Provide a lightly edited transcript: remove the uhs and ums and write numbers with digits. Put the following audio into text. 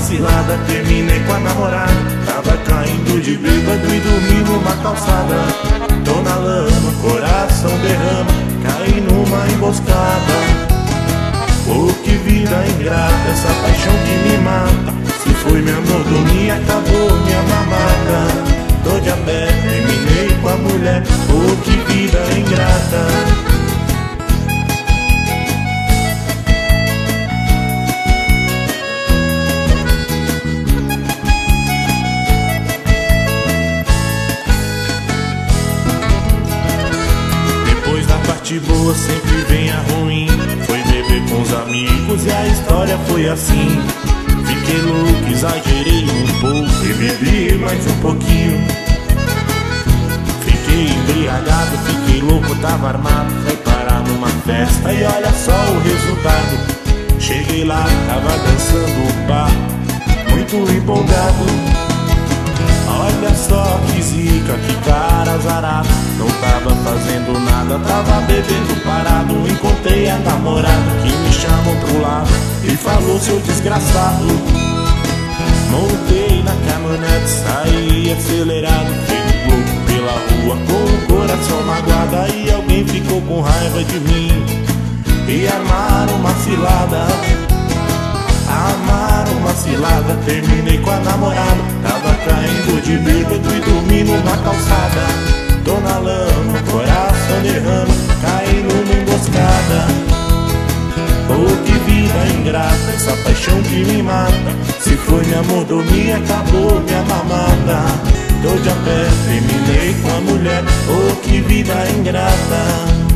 cilada, terminei com a namorada. Tava caindo de bêbado e dormi numa calçada. Tô na lama, coração derrama, caí numa emboscada. Oh, que vida ingrata, essa paixão que me mata. Se foi minha mordomia, acabou minha mamata. Tô de a pé, terminei com a mulher. Oh, que vida ingrata. Parte boa sempre vem a ruim. Foi beber com os amigos e a história foi assim. Fiquei louco, exagerei um pouco e bebi mais um pouquinho. Fiquei embriagado, fiquei louco, tava armado. Fui parar numa festa e olha só o resultado. Cheguei lá, tava dançando o par, muito empolgado. Olha só que zica, que cara azarado. Não tava fazendo nada, tava bebendo parado. Encontrei a namorada que me chamou pro lado e falou: seu desgraçado. Montei na caminhonete, saí acelerado, feito louco pela rua, com o coração magoado. Aí alguém ficou com raiva de mim e armaram uma cilada. Armaram uma cilada, terminei com a namorada. Tava caindo de bêbado e dormi numa calçada. Tô na lama, coração derrama, caí numa emboscada. Oh, que vida ingrata, essa paixão que me mata. Se foi minha mordomia, acabou minha mamada. Tô de a pé, terminei com a mulher. Oh, que vida ingrata.